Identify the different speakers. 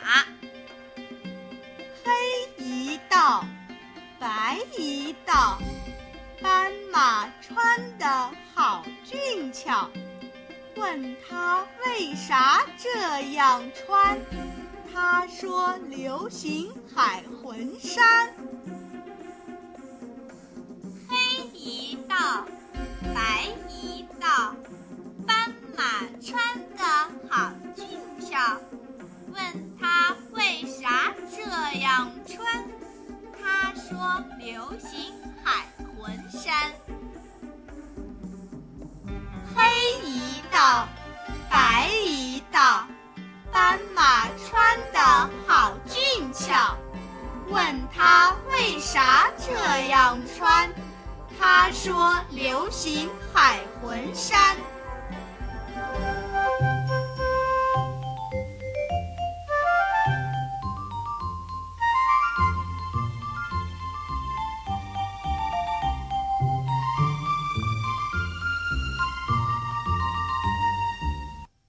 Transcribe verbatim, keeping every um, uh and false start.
Speaker 1: 黑一道，白一道，斑马穿得好俊俏。问他为啥这样穿，他说流行海魂衫。
Speaker 2: 黑一道，白一道，斑马穿得好俊俏。问他为啥这样穿，他说流行海魂衫。
Speaker 1: 黑一道，白一道，斑马穿得好俊俏。问他为啥这样穿，他说流行海魂衫。